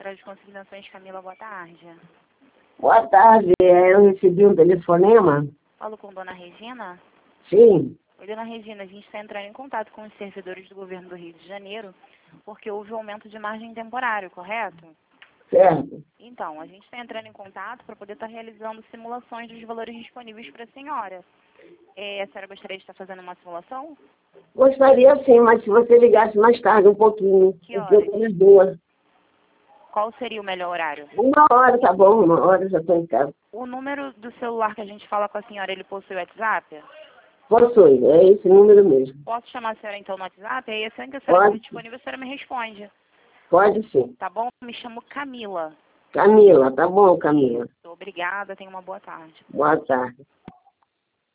Central de Consignações, Camila, boa tarde. Boa tarde, eu recebi um telefonema. Falo com dona Regina? Sim, Oi, dona Regina, a gente está entrando em contato com os servidores do governo do Rio de Janeiro, porque houve um aumento de margem temporário, correto? certo. Então, a gente está entrando em contato para poder estar realizando simulações dos valores disponíveis para a senhora. A senhora gostaria de estar fazendo uma simulação? Gostaria sim, mas se você ligasse mais tarde um pouquinho, Que porque eu horas? estou nas duas. Qual seria o melhor horário? 1 hora, tá bom, 1 hora eu já estou em casa. O número do celular que a gente fala com a senhora, ele possui WhatsApp? Possui, é esse número mesmo. Posso chamar a senhora então no WhatsApp? Aí assim que a senhora estiver Pode, disponível, a senhora me responde. pode sim. Tá bom? Me chamo Camila. Camila, tá bom, Camila. Obrigada, tenha uma boa tarde. Boa tarde.